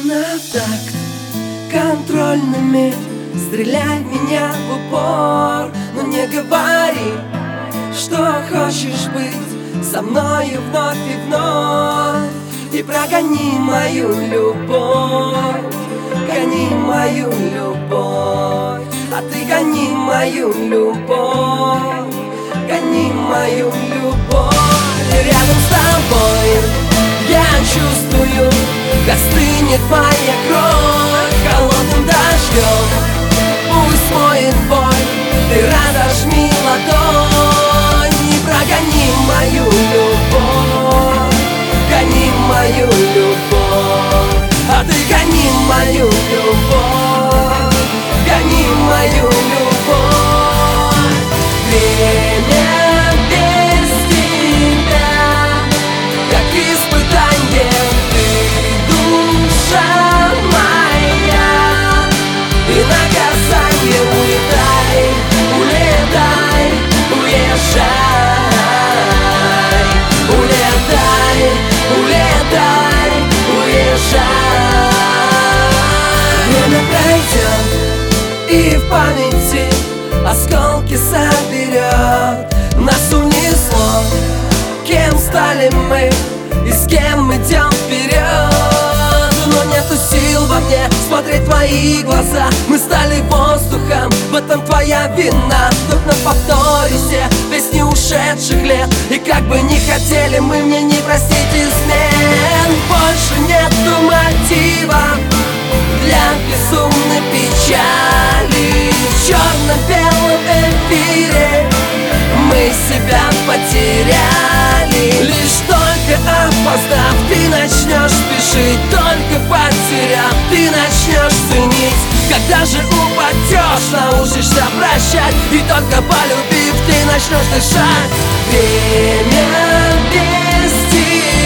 на такт контрольными, стреляй в меня в упор. Но не говори, что хочешь быть со мною вновь и вновь. И прогони мою любовь, гони мою любовь. А ты гони мою любовь, гони мою любовь. Рядом с тобой я чувствую, как стынет моя кровь. Холодным дождем пусть смоет боль, ты разожми ладонь. И прогони мою любовь, гони мою любовь. А ты гони мою любовь, гони мою любовь. Время без тебя, как испытание. Ты душа моя, и наказание. Улетай, улетай, уезжай. Улетай, улетай, уезжай. Время пройдет, и в памяти осколки соберет. Нас унесло, кем стали мы и с кем идем вперед. Но нету сил во мне смотреть в твои глаза. Мы стали воздухом, в этом твоя вина. Вдруг на повторе все песни ушедших лет. И как бы не хотели мы мне не простить измен, больше нету мотива для безумной печали. В черно-белом эфире мы себя потеряли. Лишь только опоздав, ты начнешь спешить. Только потеряв, ты начнешь ценить. Когда же упадешь, научишься прощать. И только полюбив, ты начнешь дышать. Время без тебя.